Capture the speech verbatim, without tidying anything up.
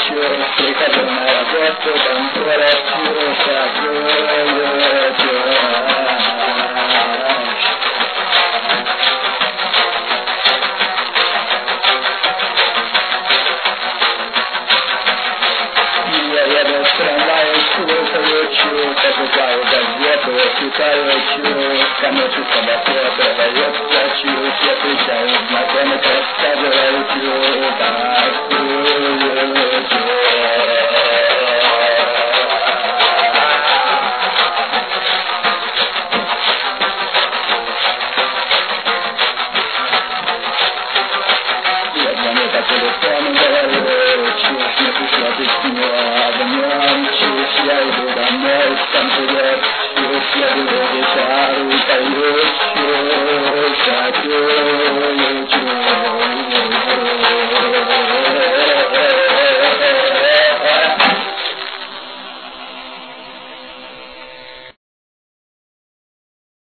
ночью прихожу на работу, там квартиру такую дела. Я еду в трамвае, слушаю, чу, покупаю газету, читаю, чу, кому чувство до света.